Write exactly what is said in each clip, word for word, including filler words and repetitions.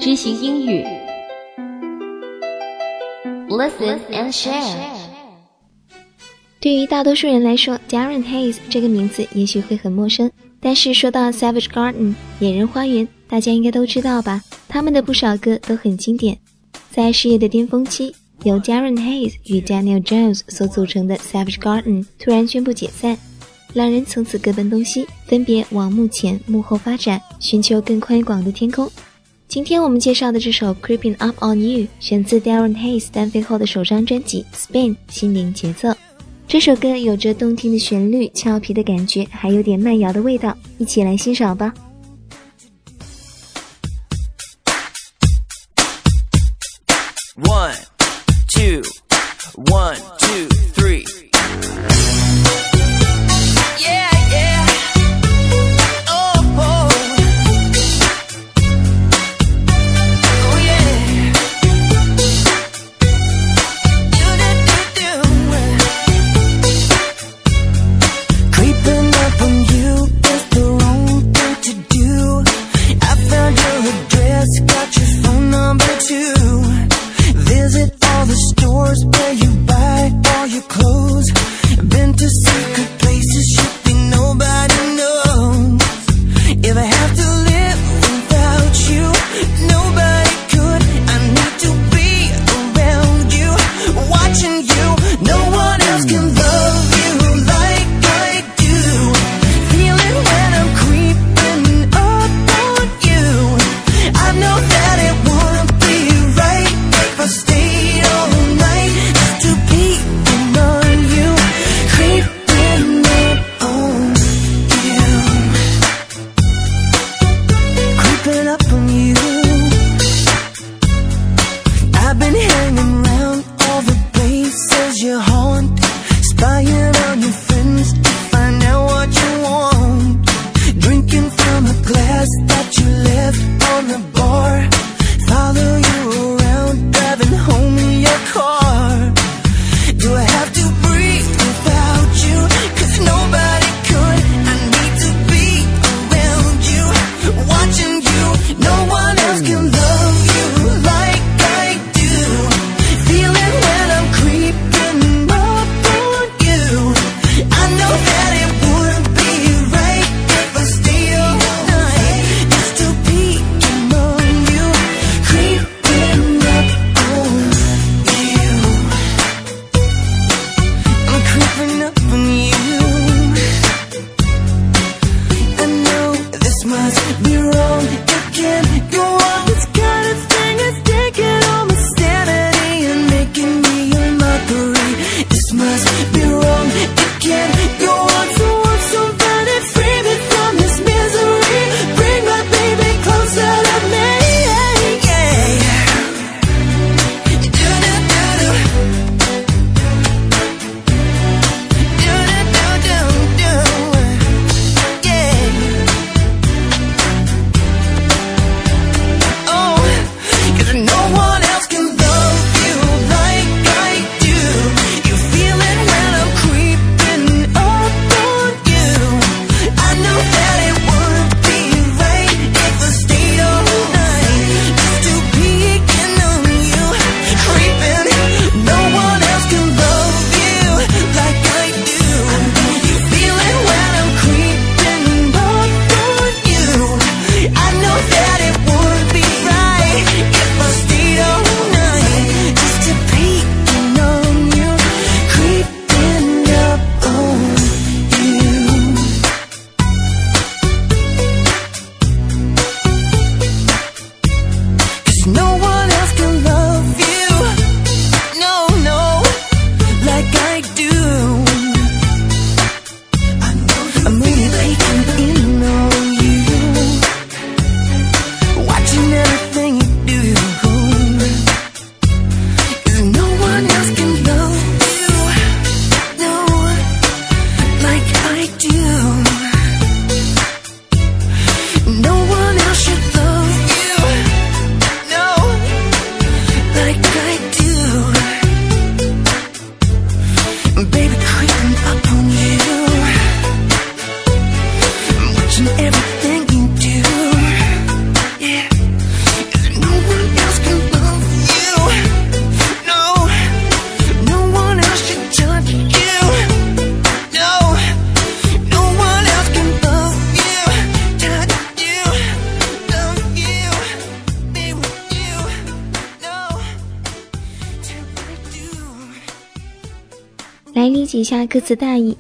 知行英语 Listen and share。 对于大多数人来说， Darren Hayes 这个名字也许会很陌生，但是说到 Savage Garden 野人花园，大家应该都知道吧，他们的不少歌都很经典。在事业的巅峰期，由 Darren Hayes 与 Daniel Jones 所组成的 Savage Garden 突然宣布解散，两人从此各奔东西，分别往幕前幕后发展，寻求更宽广的天空。今天我们介绍的这首 Creeping Up On You 选自 Darren Hayes 单飞后的首张专辑 Spin 心灵节奏。这首歌有着动听的旋律，俏皮的感觉，还有点慢摇的味道，一起来欣赏吧。 One, two, one, two, three. Yeah, yeah. Oh, oh. Oh, yeah. You do, do, do. Creeping up on you is the wrong thing to do. I found your address, got your phone number too.Visit all the stores where you buy all your clothes. Been to secret places shipping nobody knows. If I have to live without you, nobody could. I need to be around you, watching you. No one else can love you like I do. Feeling when I'm creeping up on you. I know that it won't be right if I stayed all night just to be on you, creeping up on you, creeping up on you. 来理解一下歌词大意。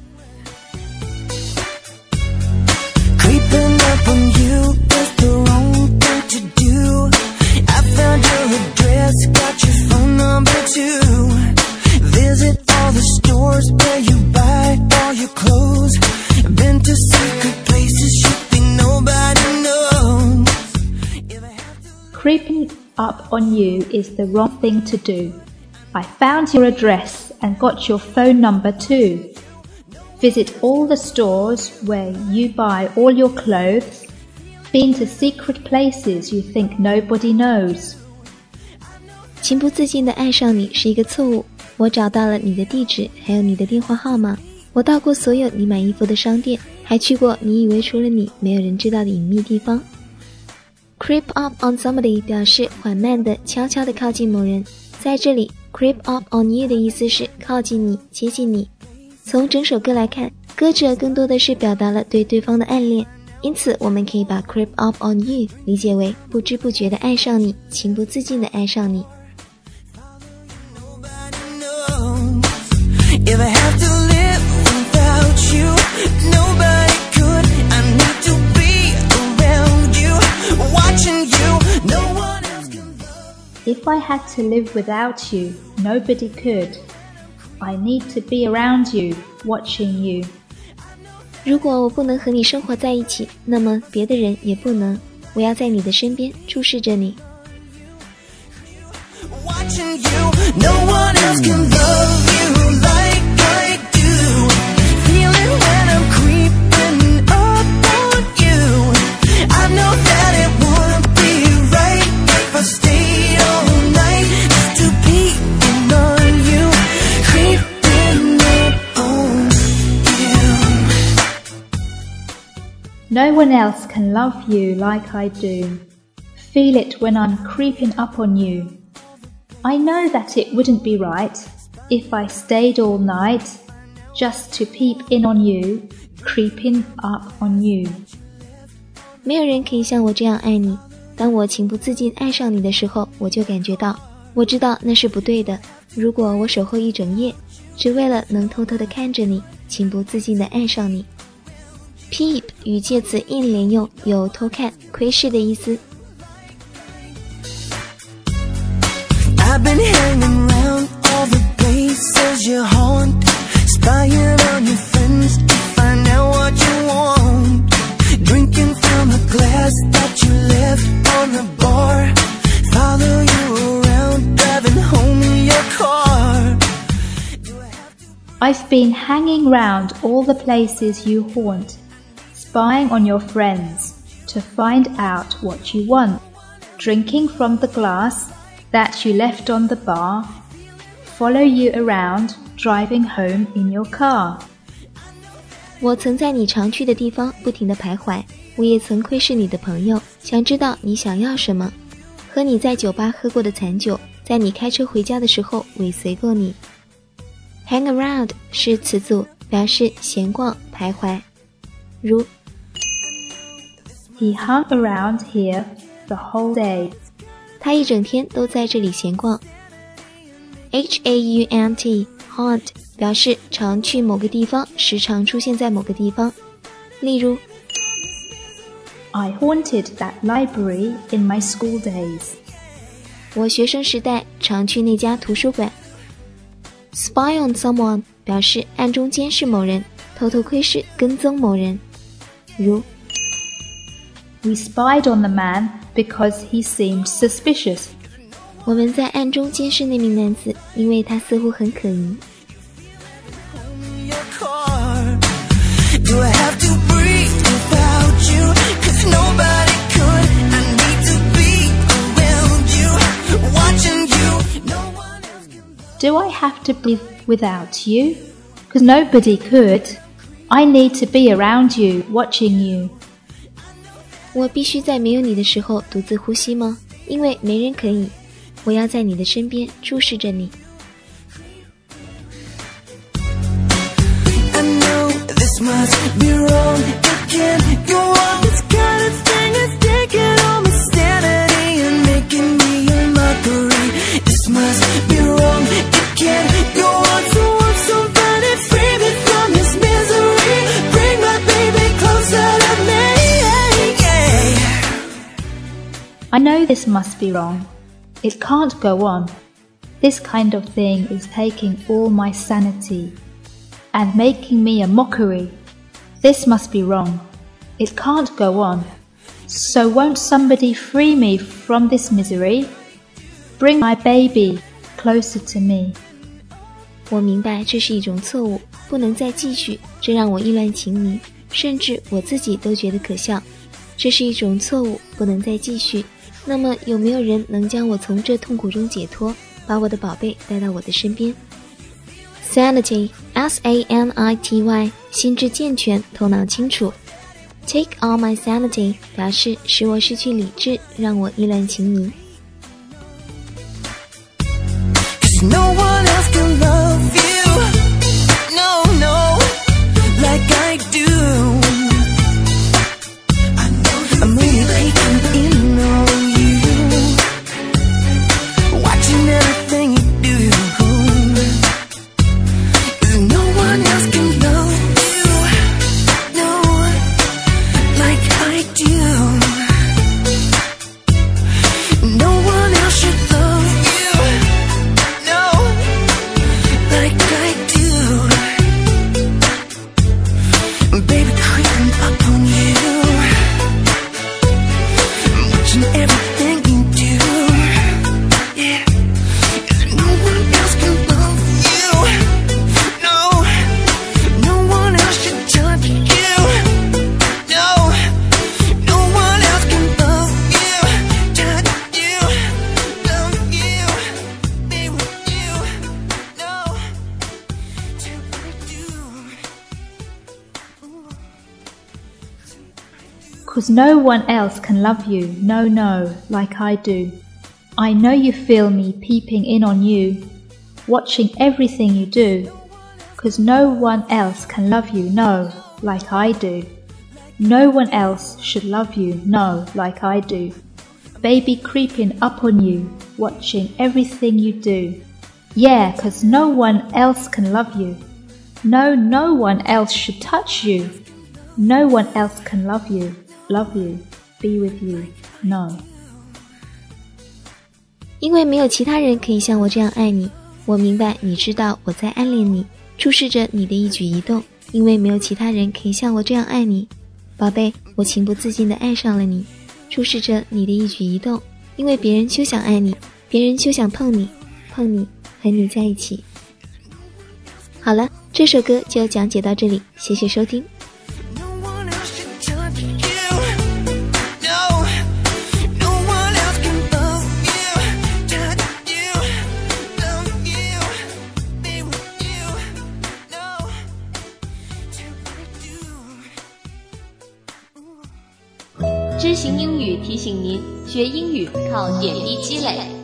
Creeping up on you is the wrong thing to do. I found your address, got your phone number too. Visit all the stores where you buy all your clothes. Been to secret places you think nobody knows. Creeping up on you is the wrong thing to do. I found your address and got your phone number too. Visit all the stores where you buy all your clothes. Been to secret places you think nobody knows. 情不自禁地爱上你是一个错误。我找到了你的地址，还有你的电话号码。我到过所有你买衣服的商店，还去过你以为除了你没有人知道的隐秘地方。Creep up on somebody 表示缓慢地、悄悄地靠近某人。在这里 creep up on you 的意思是靠近你、接近你。从整首歌来看，歌者更多的是表达了对对方的暗恋，因此我们可以把 creep up on you 理解为不知不觉地爱上你，情不自禁地爱上你。 If I have to live without you, nobody could. I need to be around you, watching you. No one else can love. If I had to live without you, nobody could. I need to be around you, watching you. 如果我不能和你生活在一起，那么别的人也不能。我要在你的身边注视着你。 Watching you, no one else can love you like I do. Feel it when I'm creeping up on you. I know that it wouldn't be right if I stayed all night just to peek on you, creeping up on you. No one else can love you like I do. Feel it when I'm creeping up on you. I know that it wouldn't be right if I stayed all night just to peep in on you, creeping up on you. 没有人可以像我这样爱你。当我情不自禁爱上你的时候，我就感觉到，我知道那是不对的。如果我守候一整夜，只为了能偷偷地看着你，情不自禁地爱上你。Peep 与介词硬连用，有偷看、窥视的意思。 I've been hanging around all the places you haunt, spying on your friends to find out what you want. Drinking from the glass that you left on the bar, follow you around, driving home in your car. I've been hanging round all the places you haunt, spying on your friends to find out what you want. Drinking from the glass that you left on the bar, follow you around, driving home in your car. 我曾在你常去的地方不停地徘徊，我也曾窥视你的朋友，想知道你想要什么。和你在酒吧喝过的残酒，在你开车回家的时候尾随过你。Hang around 是词组，表示闲逛、徘徊。如 He hung around here the whole day. 他一整天都在这里闲逛。H A U N T haunt 表示常去某个地方，时常出现在某个地方。例如 I haunted that library in my school days. 我学生时代常去那家图书馆。Spy on someone 表示暗中监视某人，偷偷窥视、跟踪某人。如 We spied on the man because he seemed suspicious. 我们在暗中监视那名男子，因为他似乎很可疑。 Do I have to breathe without you? 'Cause nobody could. I need to be around you, watching you. No one else can. Do I have to live without you? 'Cause nobody could. I need to be around you, watching you. 我必须在没有你的时候独自呼吸吗？因为没人可以。我要在你的身边注视着你。 I know this must be wrong. It can't go on. This kind of thing is taking all my sanity and making me a mockery. This must be wrong. It can't go on. So won't somebody I know this must be wrong. It can't go on. This kind of thing is taking all my sanity and making me a mockery. This must be wrong. It can't go on. So won't somebody free me from this misery? Bring my baby closer to me. 我明白这是一种错误，不能再继续，这让我意乱情迷，甚至我自己都觉得可笑。这是一种错误，不能再继续。那么有没有人能将我从这痛苦中解脱，把我的宝贝带到我的身边？ Sanity, S A N I T Y, 心智健全，头脑清楚。 Take all my sanity 表示使我失去理智，让我意乱情迷。 No one else can love you, no, no, like I do. I'm really taking in on you, watching everything you do. No one else can love you, no, like I do. No one else should love you, like I do. Baby, creeping up on you, watching everything you do. Yeah, no one else can love you. No, no one else should touch you. No, no one else can love you, touch you, love you, be with you. No. Cause no one else can love you, no, no, like I do. I know you feel me peeping in on you, watching everything you do. Cause no one else can love you, no, like I do. No one else should love you, no, like I do. Baby creeping up on you, watching everything you do. Yeah, cause no one else can love you. No, no one else should touch you. No one else can love you, love you, be with you, no. 因为没有其他人可以像我这样爱你，我明白你知道我在暗恋你，注视着你的一举一动，因为没有其他人可以像我这样爱你。宝贝，我情不自禁地爱上了你，注视着你的一举一动，因为别人就想爱你，别人就想碰你，碰你，和你在一起。好了，这首歌就讲解到这里，谢谢收听。 知行英语提醒您，学英语靠点滴积累。